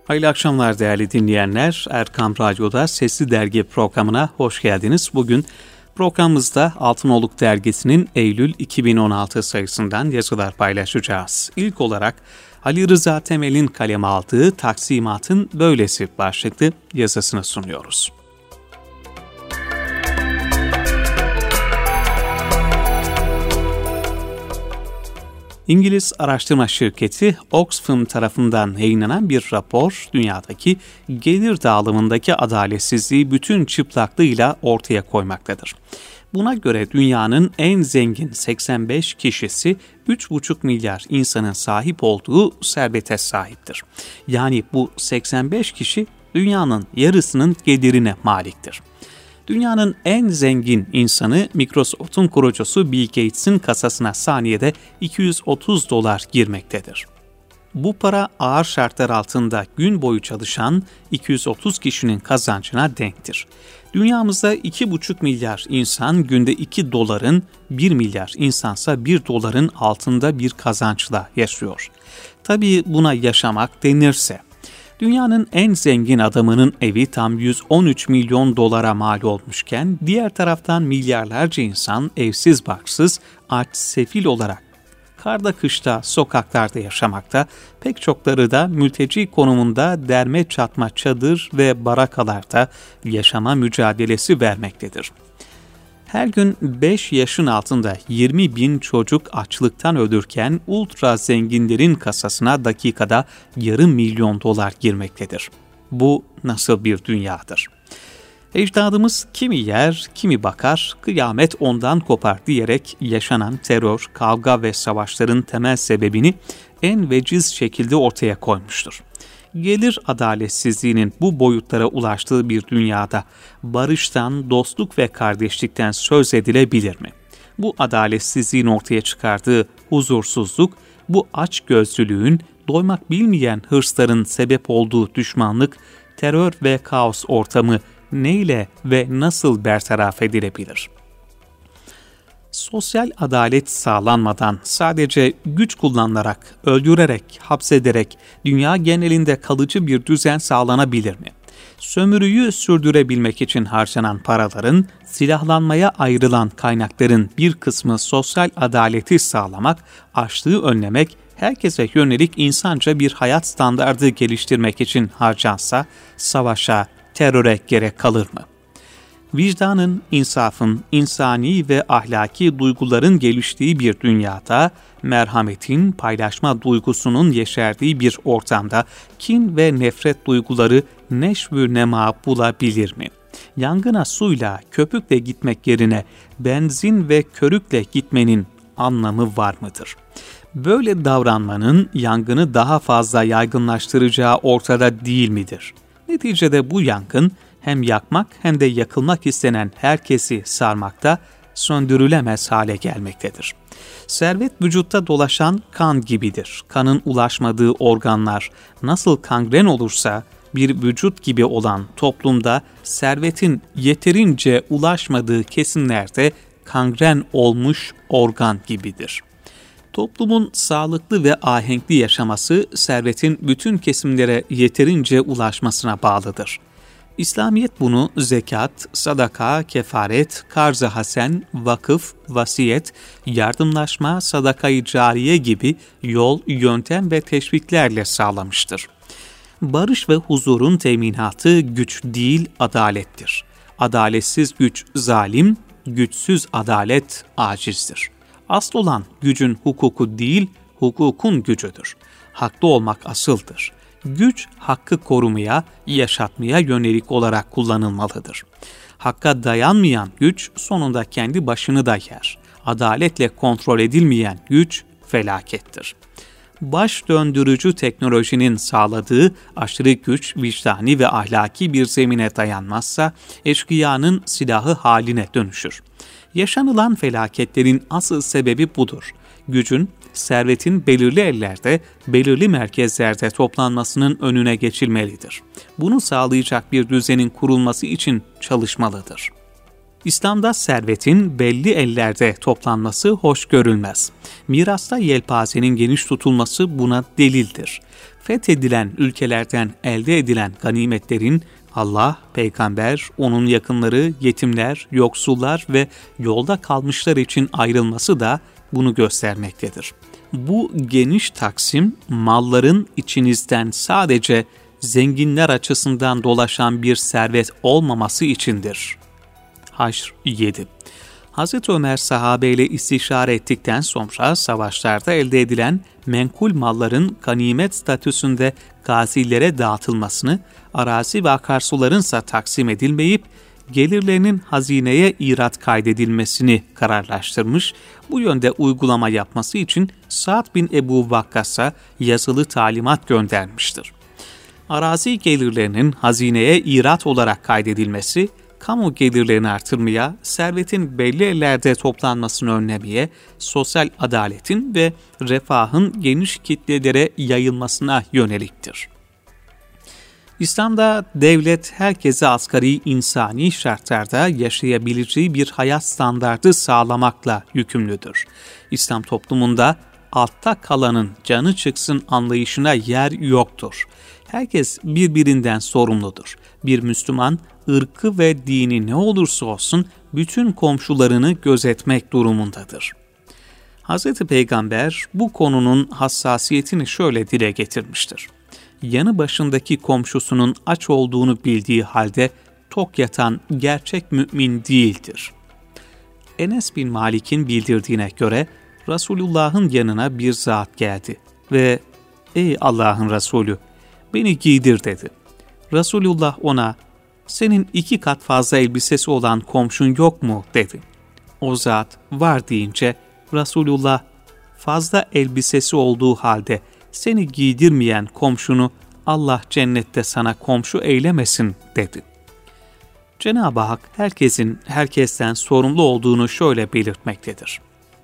Hayırlı akşamlar değerli dinleyenler. Erkam Radyo'da Sesli Dergi programına hoş geldiniz. Bugün programımızda Altınoluk Dergisi'nin Eylül 2016 sayısından yazılar paylaşacağız. İlk olarak Ali Rıza Temel'in kaleme aldığı Taksimatın Böylesi başlıklı yazısını sunuyoruz. İngiliz araştırma şirketi Oxfam tarafından yayınlanan bir rapor, dünyadaki gelir dağılımındaki adaletsizliği bütün çıplaklığıyla ortaya koymaktadır. Buna göre dünyanın en zengin 85 kişisi 3,5 milyar insanın sahip olduğu servete sahiptir. Yani bu 85 kişi dünyanın yarısının gelirine maliktir. Dünyanın en zengin insanı Microsoft'un kurucusu Bill Gates'in kasasına saniyede $230 girmektedir. Bu para ağır şartlar altında gün boyu çalışan 230 kişinin kazancına denktir. Dünyamızda 2,5 milyar insan günde $2, 1 milyar insansa $1 altında bir kazançla yaşıyor. Tabii buna yaşamak denirse. Dünyanın en zengin adamının evi tam $113 milyon mal olmuşken, diğer taraftan milyarlarca insan evsiz barksız, aç, sefil olarak karda kışta sokaklarda yaşamakta, pek çokları da mülteci konumunda derme çatma çadır ve barakalarda yaşama mücadelesi vermektedir. Her gün 5 yaşın altında 20 bin çocuk açlıktan ölürken ultra zenginlerin kasasına dakikada $500 000 girmektedir. Bu nasıl bir dünyadır? Ecdadımız kimi yer, kimi bakar, kıyamet ondan kopar diyerek yaşanan terör, kavga ve savaşların temel sebebini en veciz şekilde ortaya koymuştur. Gelir adaletsizliğinin bu boyutlara ulaştığı bir dünyada barıştan, dostluk ve kardeşlikten söz edilebilir mi? Bu adaletsizliğin ortaya çıkardığı huzursuzluk, bu açgözlülüğün, doymak bilmeyen hırsların sebep olduğu düşmanlık, terör ve kaos ortamı neyle ve nasıl bertaraf edilebilir? Sosyal adalet sağlanmadan sadece güç kullanılarak, öldürerek, hapsederek dünya genelinde kalıcı bir düzen sağlanabilir mi? Sömürüyü sürdürebilmek için harcanan paraların, silahlanmaya ayrılan kaynakların bir kısmı sosyal adaleti sağlamak, açlığı önlemek, herkese yönelik insanca bir hayat standardı geliştirmek için harcansa, savaşa, teröre gerek kalır mı? Vicdanın, insafın, insani ve ahlaki duyguların geliştiği bir dünyada, merhametin, paylaşma duygusunun yeşerdiği bir ortamda kin ve nefret duyguları neşvü nema bulabilir mi? Yangına suyla, köpükle gitmek yerine benzin ve körükle gitmenin anlamı var mıdır? Böyle davranmanın yangını daha fazla yaygınlaştıracağı ortada değil midir? Neticede bu yangın, hem yakmak hem de yakılmak istenen herkesi sarmakta, söndürülemez hale gelmektedir. Servet vücutta dolaşan kan gibidir. Kanın ulaşmadığı organlar nasıl kangren olursa, bir vücut gibi olan toplumda servetin yeterince ulaşmadığı kesimlerde kangren olmuş organ gibidir. Toplumun sağlıklı ve ahenkli yaşaması, servetin bütün kesimlere yeterince ulaşmasına bağlıdır. İslamiyet bunu zekat, sadaka, kefaret, karz-ı hasen, vakıf, vasiyet, yardımlaşma, sadaka-i cariye gibi yol, yöntem ve teşviklerle sağlamıştır. Barış ve huzurun teminatı güç değil, adalettir. Adaletsiz güç zalim, güçsüz adalet acizdir. Asıl olan gücün hukuku değil, hukukun gücüdür. Haklı olmak asıldır. Güç, hakkı korumaya, yaşatmaya yönelik olarak kullanılmalıdır. Hakka dayanmayan güç sonunda kendi başını da yer. Adaletle kontrol edilmeyen güç felakettir. Baş döndürücü teknolojinin sağladığı aşırı güç, vicdani ve ahlaki bir zemine dayanmazsa, eşkıyanın silahı haline dönüşür. Yaşanılan felaketlerin asıl sebebi budur. Gücün, servetin belirli ellerde, belirli merkezlerde toplanmasının önüne geçilmelidir. Bunu sağlayacak bir düzenin kurulması için çalışmalıdır. İslam'da servetin belli ellerde toplanması hoş görülmez. Mirasta yelpazenin geniş tutulması buna delildir. Fethedilen ülkelerden elde edilen ganimetlerin Allah, peygamber, onun yakınları, yetimler, yoksullar ve yolda kalmışlar için ayrılması da bunu göstermektedir. Bu geniş taksim, malların içinizden sadece zenginler açısından dolaşan bir servet olmaması içindir. Haşr 7. Hazreti Ömer sahabeyle istişare ettikten sonra savaşlarda elde edilen menkul malların ganimet statüsünde gazilere dağıtılmasını, arazi ve akarsularınsa taksim edilmeyip gelirlerinin hazineye irat kaydedilmesini kararlaştırmış, bu yönde uygulama yapması için Sa'd bin Ebu Vakkas'a yazılı talimat göndermiştir. Arazi gelirlerinin hazineye irat olarak kaydedilmesi, kamu gelirlerini artırmaya, servetin belli ellerde toplanmasını önlemeye, sosyal adaletin ve refahın geniş kitlelere yayılmasına yöneliktir. İslam'da devlet herkese asgari insani şartlarda yaşayabileceği bir hayat standardı sağlamakla yükümlüdür. İslam toplumunda altta kalanın canı çıksın anlayışına yer yoktur. Herkes birbirinden sorumludur. Bir Müslüman, ırkı ve dini ne olursa olsun bütün komşularını gözetmek durumundadır. Hz. Peygamber bu konunun hassasiyetini şöyle dile getirmiştir. Yanı başındaki komşusunun aç olduğunu bildiği halde tok yatan gerçek mümin değildir. Enes bin Malik'in bildirdiğine göre Resulullah'ın yanına bir zat geldi ve "Ey Allah'ın Resulü, beni giydir" dedi. Resulullah ona "Senin 2 kat fazla elbisesi olan komşun yok mu?" dedi. O zat "Var" deyince Resulullah "Fazla elbisesi olduğu halde seni giydirmeyen komşunu Allah cennette sana komşu eylemesin" dedi. Cenab-ı Hak herkesin herkesten sorumlu olduğunu şöyle belirtmektedir.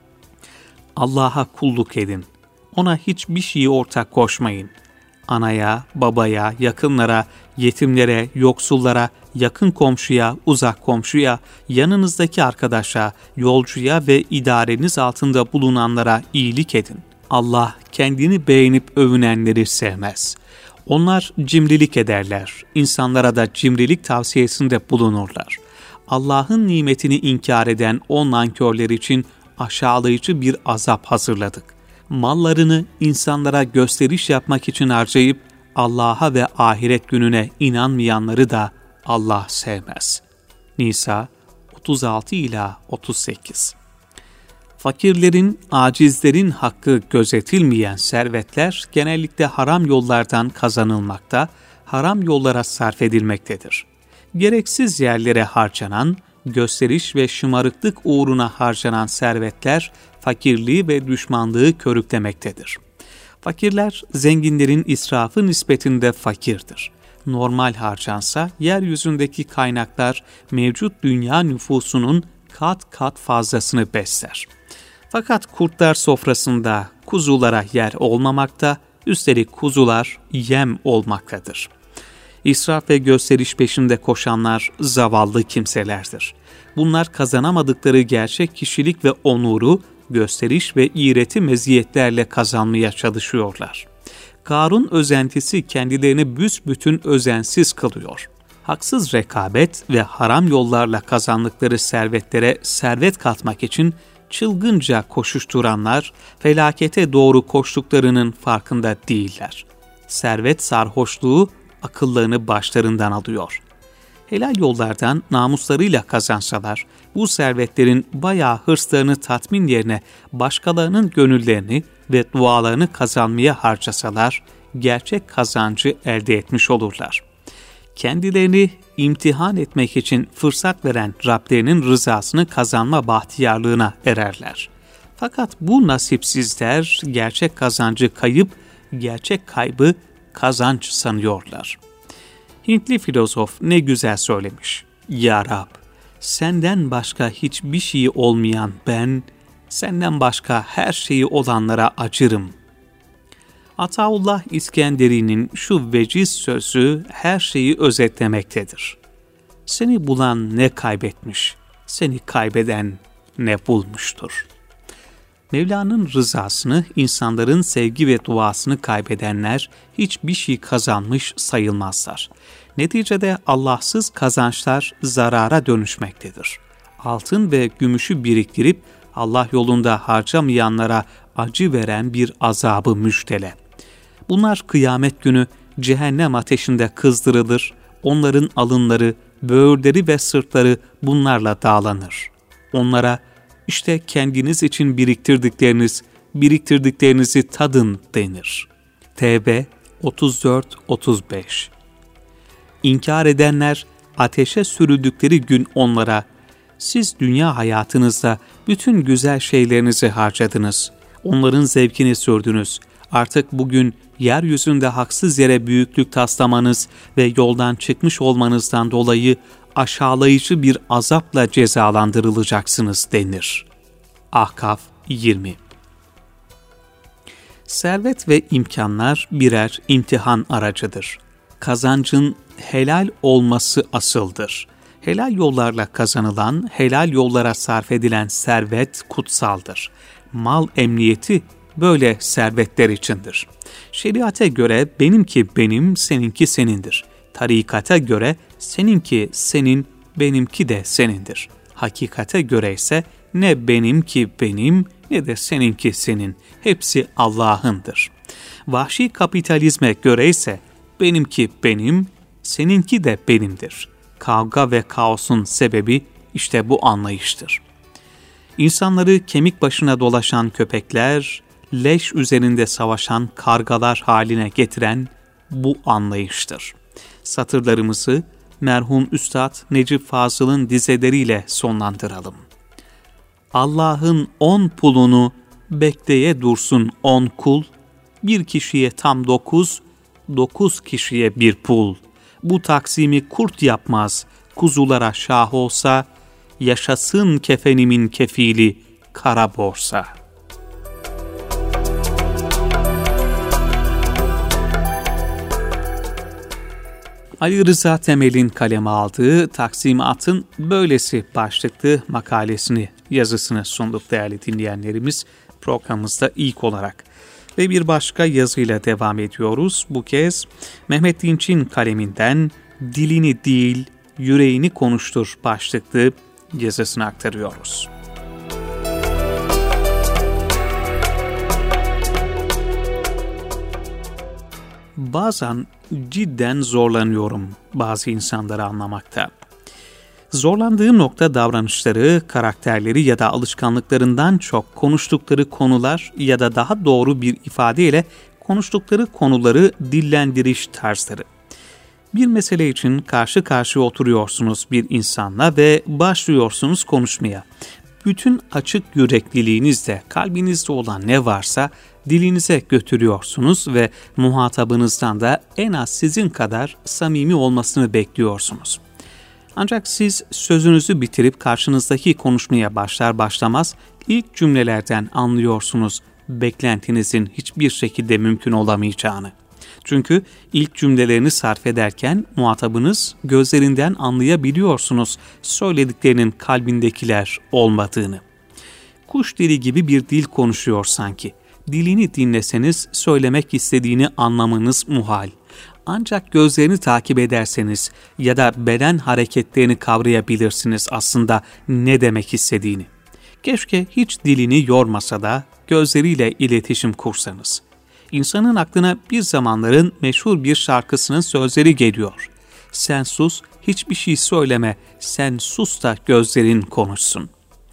Allah'a kulluk edin. Ona hiçbir şeyi ortak koşmayın. Anaya, babaya, yakınlara, yetimlere, yoksullara, yakın komşuya, uzak komşuya, yanınızdaki arkadaşa, yolcuya ve idareniz altında bulunanlara iyilik edin. Allah kendini beğenip övünenleri sevmez. Onlar cimrilik ederler, insanlara da cimrilik tavsiyesinde bulunurlar. Allah'ın nimetini inkar eden o nankörler için aşağılayıcı bir azap hazırladık. Mallarını insanlara gösteriş yapmak için harcayıp Allah'a ve ahiret gününe inanmayanları da Allah sevmez. Nisa 36-38. Fakirlerin, acizlerin hakkı gözetilmeyen servetler genellikle haram yollardan kazanılmakta, haram yollara sarf edilmektedir. Gereksiz yerlere harcanan, gösteriş ve şımarıklık uğruna harcanan servetler fakirliği ve düşmanlığı körüklemektedir. Fakirler, zenginlerin israfı nispetinde fakirdir. Normal harcansa, yeryüzündeki kaynaklar mevcut dünya nüfusunun kat kat fazlasını besler. Fakat kurtlar sofrasında kuzulara yer olmamakta, üstelik kuzular yem olmaktadır. İsraf ve gösteriş peşinde koşanlar zavallı kimselerdir. Bunlar kazanamadıkları gerçek kişilik ve onuru, gösteriş ve iğreti meziyetlerle kazanmaya çalışıyorlar. Karun özentisi kendilerini büsbütün özensiz kılıyor. Haksız rekabet ve haram yollarla kazandıkları servetlere servet katmak için çılgınca koşuşturanlar, felakete doğru koştuklarının farkında değiller. Servet sarhoşluğu akıllarını başlarından alıyor. Helal yollardan namuslarıyla kazansalar, bu servetlerin bayağı hırslarını tatmin yerine başkalarının gönüllerini ve dualarını kazanmaya harcasalar, gerçek kazancı elde etmiş olurlar. Kendilerini imtihan etmek için fırsat veren Rablerinin rızasını kazanma bahtiyarlığına ererler. Fakat bu nasipsizler gerçek kazancı kayıp, gerçek kaybı kazanç sanıyorlar. Hintli filozof ne güzel söylemiş. Ya Rab, senden başka hiçbir şeyi olmayan ben, senden başka her şeyi olanlara acırım. Ataullah İskenderi'nin şu veciz sözü her şeyi özetlemektedir. Seni bulan ne kaybetmiş, seni kaybeden ne bulmuştur? Mevla'nın rızasını, insanların sevgi ve duasını kaybedenler hiçbir şey kazanmış sayılmazlar. Neticede Allahsız kazançlar zarara dönüşmektedir. Altın ve gümüşü biriktirip Allah yolunda harcamayanlara acı veren bir azabı müjdele. Bunlar kıyamet günü cehennem ateşinde kızdırılır, onların alınları, böğürleri ve sırtları bunlarla dağlanır. Onlara, İşte kendiniz için biriktirdiklerinizi tadın denir. Tevbe 34-35. İnkar edenler ateşe sürüldükleri gün onlara, siz dünya hayatınızda bütün güzel şeylerinizi harcadınız, onların zevkini sürdünüz. Artık bugün yeryüzünde haksız yere büyüklük taslamanız ve yoldan çıkmış olmanızdan dolayı aşağılayıcı bir azapla cezalandırılacaksınız denir. Ahkaf 20. Servet ve imkanlar birer imtihan aracıdır. Kazancın helal olması asıldır. Helal yollarla kazanılan, helal yollara sarf edilen servet kutsaldır. Mal emniyeti böyle servetler içindir. Şeriate göre benimki benim, seninki senindir. Tarikata göre seninki senin, benimki de senindir. Hakikate göre ise ne benimki benim ne de seninki senin. Hepsi Allah'ındır. Vahşi kapitalizme göre ise benimki benim, seninki de benimdir. Kavga ve kaosun sebebi işte bu anlayıştır. İnsanları kemik başına dolaşan köpekler, leş üzerinde savaşan kargalar haline getiren bu anlayıştır. Satırlarımızı merhum Üstad Necip Fazıl'ın dizeleriyle sonlandıralım. Allah'ın 10 pulunu bekleye dursun 10 kul, bir kişiye tam 9, 9 kişiye bir pul. Bu taksimi kurt yapmaz, kuzulara şah olsa, yaşasın kefenimin kefili kara borsa. Ali Rıza Temel'in kaleme aldığı Taksimat'ın Böylesi başlıklı makalesini, yazısını sunduk değerli dinleyenlerimiz programımızda ilk olarak. Ve bir başka yazıyla devam ediyoruz. Bu kez Mehmet Dinç'in kaleminden Dilini değil, yüreğini konuştur başlıklı yazısını aktarıyoruz. Bazen cidden zorlanıyorum bazı insanları anlamakta. Zorlandığım nokta davranışları, karakterleri ya da alışkanlıklarından çok konuştukları konular ya da daha doğru bir ifadeyle konuştukları konuları dillendiriş tarzları. Bir mesele için karşı karşıya oturuyorsunuz bir insanla ve başlıyorsunuz konuşmaya. Bütün açık yürekliliğinizle kalbinizde olan ne varsa dilinize götürüyorsunuz ve muhatabınızdan da en az sizin kadar samimi olmasını bekliyorsunuz. Ancak siz sözünüzü bitirip karşınızdaki konuşmaya başlar başlamaz ilk cümlelerden anlıyorsunuz beklentinizin hiçbir şekilde mümkün olamayacağını. Çünkü ilk cümlelerini sarf ederken muhatabınız gözlerinden anlayabiliyorsunuz söylediklerinin kalbindekiler olmadığını. Kuş dili gibi bir dil konuşuyor sanki. Dilini dinleseniz söylemek istediğini anlamanız muhal. Ancak gözlerini takip ederseniz ya da beden hareketlerini kavrayabilirsiniz aslında ne demek istediğini. Keşke hiç dilini yormasa da gözleriyle iletişim kursanız. İnsanın aklına bir zamanların meşhur bir şarkısının sözleri geliyor. Sen sus, hiçbir şey söyleme, sen sus da gözlerin konuşsun.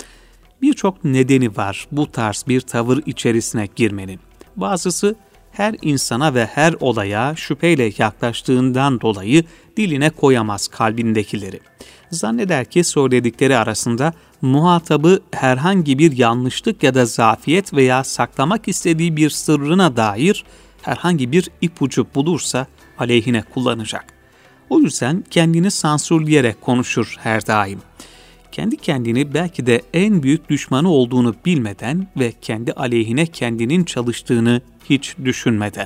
Birçok nedeni var bu tarz bir tavır içerisine girmenin. Bazısı her insana ve her olaya şüpheyle yaklaştığından dolayı diline koyamaz kalbindekileri. Zanneder ki söyledikleri arasında muhatabı herhangi bir yanlışlık ya da zafiyet veya saklamak istediği bir sırrına dair herhangi bir ipucu bulursa aleyhine kullanacak. O yüzden kendini sansürleyerek konuşur her daim. Kendi kendini belki de en büyük düşmanı olduğunu bilmeden ve kendi aleyhine kendinin çalıştığını hiç düşünmeden.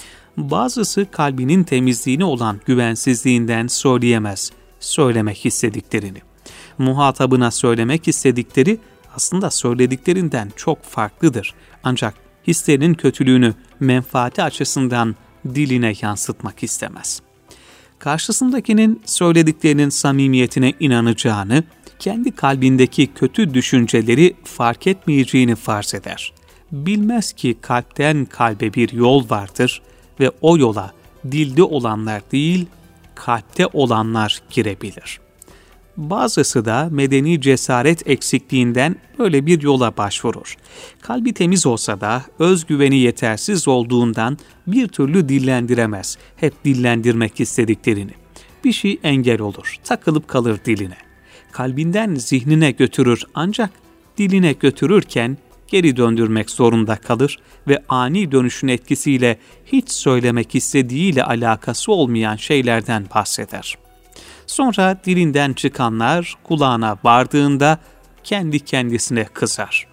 Bazısı kalbinin temizliğine olan güvensizliğinden söyleyemez, söylemek istediklerini. Muhatabına söylemek istedikleri aslında söylediklerinden çok farklıdır. Ancak hislerinin kötülüğünü menfaati açısından diline yansıtmak istemez. Karşısındakinin söylediklerinin samimiyetine inanacağını, kendi kalbindeki kötü düşünceleri fark etmeyeceğini farz eder. Bilmez ki kalpten kalbe bir yol vardır ve o yola dilde olanlar değil, kalpte olanlar girebilir. Bazısı da medeni cesaret eksikliğinden böyle bir yola başvurur. Kalbi temiz olsa da özgüveni yetersiz olduğundan bir türlü dillendiremez. Hep dillendirmek istediklerini. Bir şey engel olur, takılıp kalır diline. Kalbinden zihnine götürür ancak diline götürürken geri döndürmek zorunda kalır ve ani dönüşün etkisiyle hiç söylemek istediğiyle alakası olmayan şeylerden bahseder. Sonra dilinden çıkanlar kulağına vardığında kendi kendisine kızar.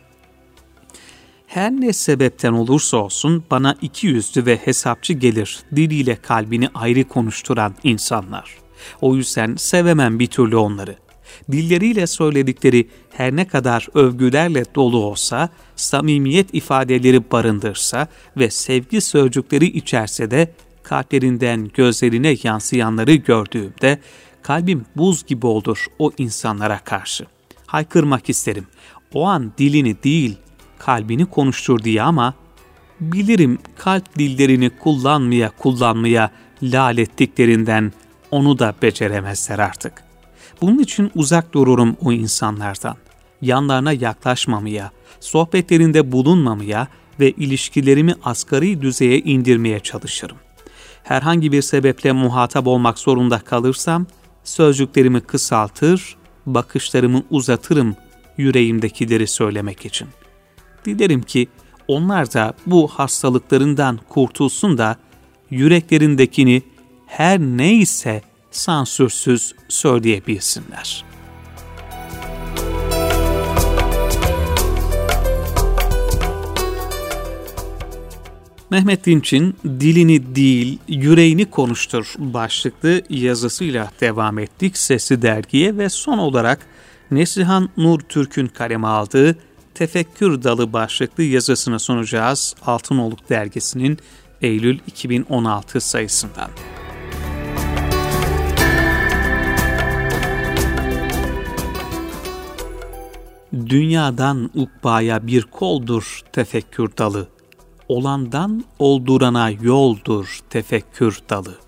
Her ne sebepten olursa olsun bana ikiyüzlü ve hesapçı gelir diliyle kalbini ayrı konuşturan insanlar. O yüzden sevemem bir türlü onları. Dilleriyle söyledikleri her ne kadar övgülerle dolu olsa, samimiyet ifadeleri barındırsa ve sevgi sözcükleri içerse de kalplerinden gözlerine yansıyanları gördüğümde kalbim buz gibi olur o insanlara karşı. Haykırmak isterim. O an dilini değil, kalbini konuştur diye ama bilirim kalp dillerini kullanmaya lal ettiklerinden onu da beceremezler artık. Bunun için uzak dururum o insanlardan. Yanlarına yaklaşmamaya, sohbetlerinde bulunmamaya ve ilişkilerimi asgari düzeye indirmeye çalışırım. Herhangi bir sebeple muhatap olmak zorunda kalırsam, sözcüklerimi kısaltır, bakışlarımı uzatırım yüreğimdekileri söylemek için. Dilerim ki onlar da bu hastalıklarından kurtulsun da yüreklerindekini her neyse sansürsüz söyleyebilsinler. Mehmet Dinç'in dilini değil, yüreğini konuştur başlıklı yazısıyla devam ettik Sesli Dergi'ye ve son olarak Neslihan Nur Türk'ün kaleme aldığı Tefekkür Dalı başlıklı yazısını sunacağız Altınoluk Dergisi'nin Eylül 2016 sayısından. Dünyadan ukbaya bir koldur tefekkür dalı. Olandan oldurana yoldur tefekkür dalı.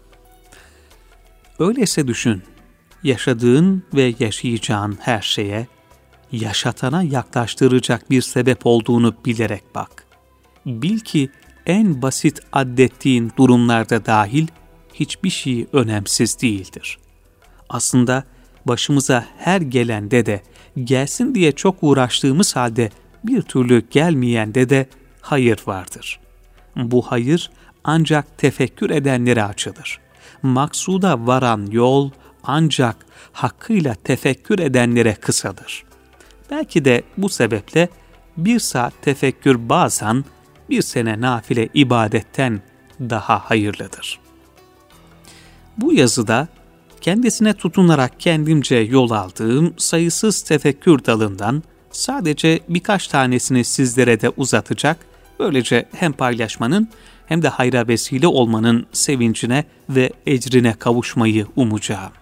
Öyleyse düşün, yaşadığın ve yaşayacağın her şeye, yaşatana yaklaştıracak bir sebep olduğunu bilerek bak. Bil ki en basit addettiğin durumlarda dahil hiçbir şey önemsiz değildir. Aslında başımıza her gelende de, gelsin diye çok uğraştığımız halde bir türlü gelmeyende de hayır vardır. Bu hayır ancak tefekkür edenlere açılır. Maksuda varan yol ancak hakkıyla tefekkür edenlere kısadır. Belki de bu sebeple bir saat tefekkür bazen bir sene nafile ibadetten daha hayırlıdır. Bu yazıda kendisine tutunarak kendimce yol aldığım sayısız tefekkür dalından sadece birkaç tanesini sizlere de uzatacak, böylece hem paylaşmanın hem de hayra vesile olmanın sevincine ve ecrine kavuşmayı umacağım.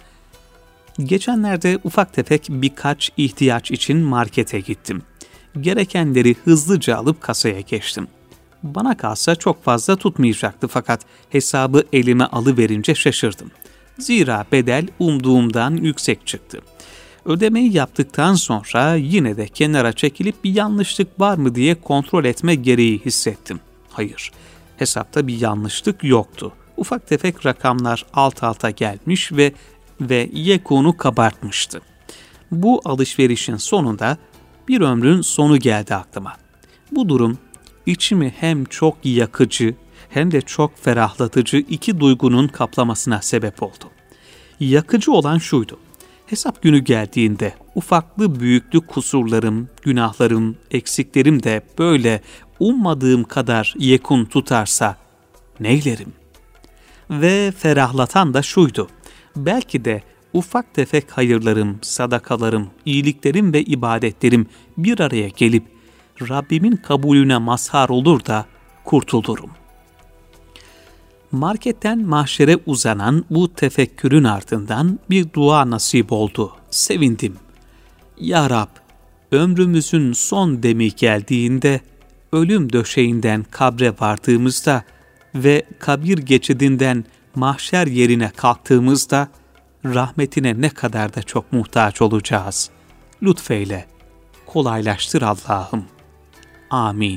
Geçenlerde ufak tefek birkaç ihtiyaç için markete gittim. Gerekenleri hızlıca alıp kasaya geçtim. Bana kalsa çok fazla tutmayacaktı fakat hesabı elime alıverince şaşırdım. Zira bedel umduğumdan yüksek çıktı. Ödemeyi yaptıktan sonra yine de kenara çekilip bir yanlışlık var mı diye kontrol etme gereği hissettim. Hayır, hesapta bir yanlışlık yoktu. Ufak tefek rakamlar alt alta gelmiş ve yekunu kabartmıştı. Bu alışverişin sonunda bir ömrün sonu geldi aklıma. Bu durum içimi hem çok yakıcı hem de çok ferahlatıcı iki duygunun kaplamasına sebep oldu. Yakıcı olan şuydu. Hesap günü geldiğinde ufaklı büyüklü kusurlarım, günahlarım, eksiklerim de böyle ummadığım kadar yekun tutarsa neylerim? Ve ferahlatan da şuydu. Belki de ufak tefek hayırlarım, sadakalarım, iyiliklerim ve ibadetlerim bir araya gelip Rabbimin kabulüne mazhar olur da kurtulurum. Marketten mahşere uzanan bu tefekkürün ardından bir dua nasip oldu. Sevindim. Ya Rab, ömrümüzün son demi geldiğinde, ölüm döşeğinden kabre vardığımızda ve kabir geçidinden mahşer yerine kalktığımızda rahmetine ne kadar da çok muhtaç olacağız. Lütfeyle, kolaylaştır Allah'ım. Amin.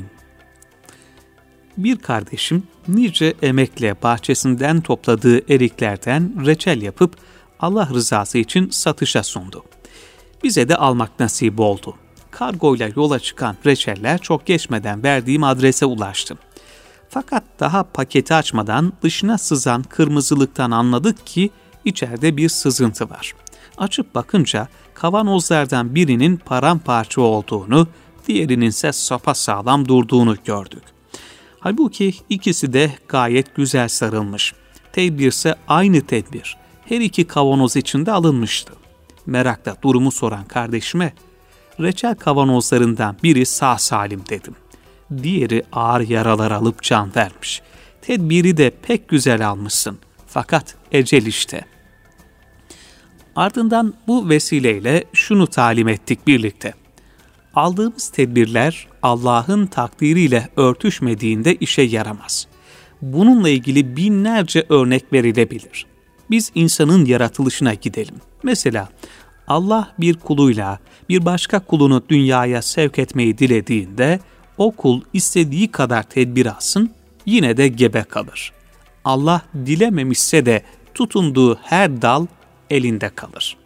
Bir kardeşim nice emekle bahçesinden topladığı eriklerden reçel yapıp Allah rızası için satışa sundu. Bize de almak nasip oldu. Kargoyla yola çıkan reçeller çok geçmeden verdiğim adrese ulaştı. Fakat daha paketi açmadan dışına sızan kırmızılıktan anladık ki içeride bir sızıntı var. Açıp bakınca kavanozlardan birinin paramparça olduğunu, diğerinin ise sapasağlam durduğunu gördük. Halbuki ikisi de gayet güzel sarılmış. Tedbirse aynı tedbir. Her iki kavanoz içinde alınmıştı. Merakla durumu soran kardeşime, reçel kavanozlarından biri sağ salim dedim. Diğeri ağır yaralar alıp can vermiş. Tedbiri de pek güzel almışsın. Fakat ecel işte. Ardından bu vesileyle şunu talim ettik birlikte. Aldığımız tedbirler Allah'ın takdiriyle örtüşmediğinde işe yaramaz. Bununla ilgili binlerce örnek verilebilir. Biz insanın yaratılışına gidelim. Mesela Allah bir kuluyla bir başka kulunu dünyaya sevk etmeyi dilediğinde o kul istediği kadar tedbir alsın, yine de gebe kalır. Allah dilememişse de tutunduğu her dal elinde kalır.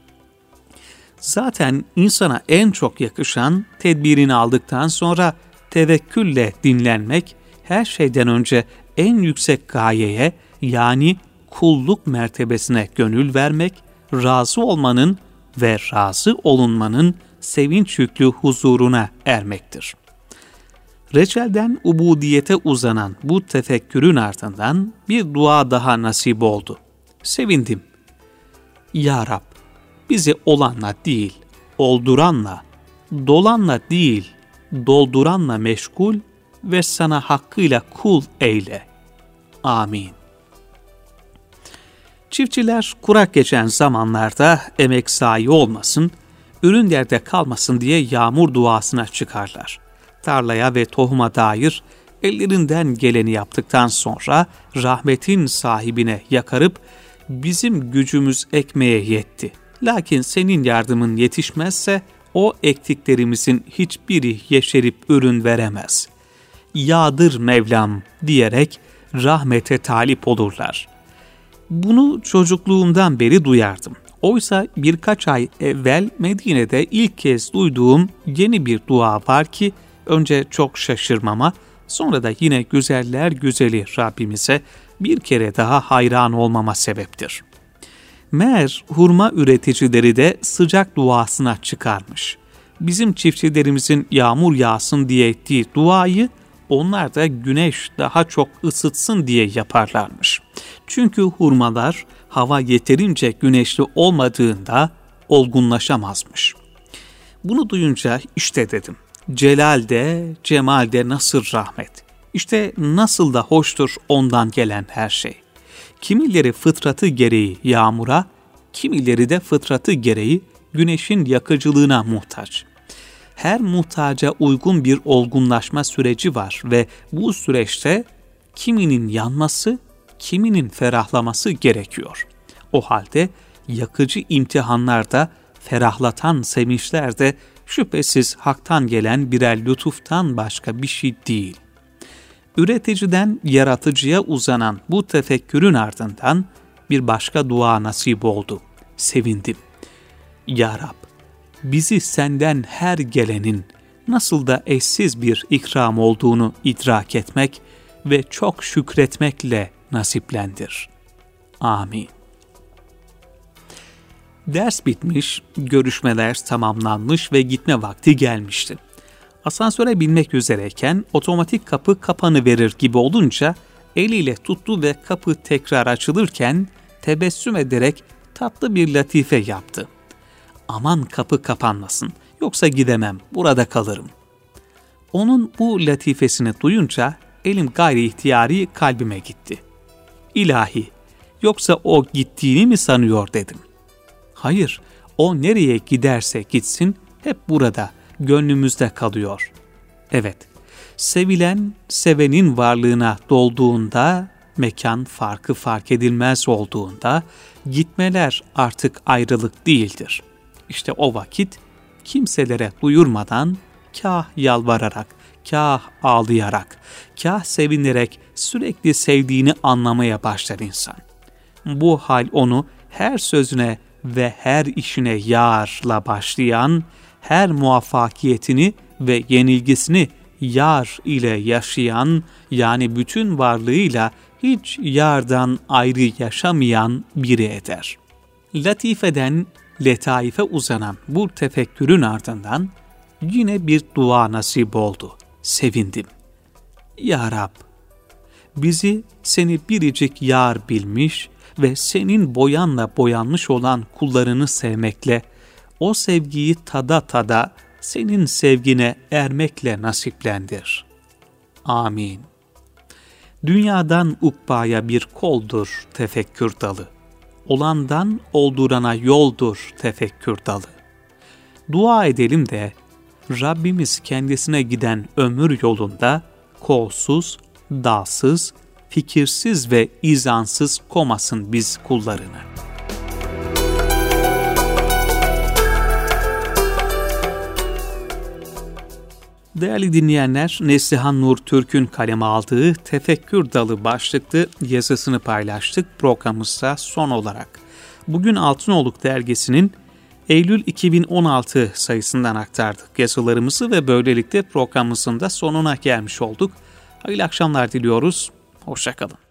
Zaten insana en çok yakışan tedbirini aldıktan sonra tevekkülle dinlenmek, her şeyden önce en yüksek gayeye yani kulluk mertebesine gönül vermek, razı olmanın ve razı olunmanın sevinç yüklü huzuruna ermektir. Reçelden ubudiyete uzanan bu tefekkürün ardından bir dua daha nasip oldu. Sevindim. Ya Rab, bizi olanla değil, olduranla, dolanla değil, dolduranla meşgul ve sana hakkıyla kul eyle. Amin. Çiftçiler kurak geçen zamanlarda emek zayi olmasın, ürün yerde kalmasın diye yağmur duasına çıkarlar. Tarlaya ve tohuma dair ellerinden geleni yaptıktan sonra rahmetin sahibine yakarıp bizim gücümüz ekmeğe yetti. Lakin senin yardımın yetişmezse o ektiklerimizin hiçbiri yeşerip ürün veremez. Yağdır Mevlam diyerek rahmete talip olurlar. Bunu çocukluğumdan beri duyardım. Oysa birkaç ay evvel Medine'de ilk kez duyduğum yeni bir dua var ki önce çok şaşırmama, sonra da yine güzeller güzeli Rabbimize bir kere daha hayran olmama sebeptir. Meğer hurma üreticileri de sıcak duasına çıkarmış. Bizim çiftçilerimizin yağmur yağsın diye ettiği duayı onlar da güneş daha çok ısıtsın diye yaparlarmış. Çünkü hurmalar hava yeterince güneşli olmadığında olgunlaşamazmış. Bunu duyunca işte dedim, celalde, cemalde nasıl rahmet. İşte nasıl da hoştur ondan gelen her şey. Kimileri fıtratı gereği yağmura, kimileri de fıtratı gereği güneşin yakıcılığına muhtaç. Her muhtaca uygun bir olgunlaşma süreci var ve bu süreçte kiminin yanması, kiminin ferahlaması gerekiyor. O halde yakıcı imtihanlarda, ferahlatan sevinçler de şüphesiz haktan gelen birer lütuftan başka bir şey değil. Üreticiden yaratıcıya uzanan bu tefekkürün ardından bir başka dua nasip oldu. Sevindim. Ya Rab, bizi senden her gelenin nasıl da eşsiz bir ikram olduğunu idrak etmek ve çok şükretmekle nasiplendir. Amin. Ders bitmiş, görüşmeler tamamlanmış ve gitme vakti gelmişti. Asansöre binmek üzereyken otomatik kapı kapanıverir gibi olunca eliyle tuttu ve kapı tekrar açılırken tebessüm ederek tatlı bir latife yaptı. Aman kapı kapanmasın, yoksa gidemem, burada kalırım. Onun bu latifesini duyunca elim gayri ihtiyari kalbime gitti. İlahi, yoksa o gittiğini mi sanıyor dedim. Hayır, o nereye giderse gitsin hep burada, gönlümüzde kalıyor. Evet, sevilen, sevenin varlığına dolduğunda, mekan farkı fark edilmez olduğunda, gitmeler artık ayrılık değildir. İşte o vakit kimselere duyurmadan, kâh yalvararak, kâh ağlayarak, kâh sevinerek sürekli sevdiğini anlamaya başlar insan. Bu hal onu her sözüne ve her işine yârla başlayan, her muvaffakiyetini ve yenilgisini yâr ile yaşayan, yani bütün varlığıyla hiç yârdan ayrı yaşamayan biri eder. Latifeden letaife uzanan bu tefekkürün ardından yine bir dua nasip oldu. Sevindim. Ya Rab, bizi seni biricik yar bilmiş ve senin boyanla boyanmış olan kullarını sevmekle, o sevgiyi tada tada senin sevgine ermekle nasiplendir. Amin. Dünyadan ukbaya bir koldur tefekkür dalı. Olandan oldurana yoldur tefekkür dalı. Dua edelim de Rabbimiz kendisine giden ömür yolunda kolsuz, dalsız, fikirsiz ve izansız komasın biz kullarını. Değerli dinleyenler, Neslihan Nur Türk'ün kaleme aldığı Tefekkür Dalı başlıklı yazısını paylaştık programımızda son olarak. Bugün Altınoluk dergisinin Eylül 2016 sayısından aktardık yazılarımızı ve böylelikle programımızın da sonuna gelmiş olduk. Hayırlı akşamlar diliyoruz. Hoşça kalın.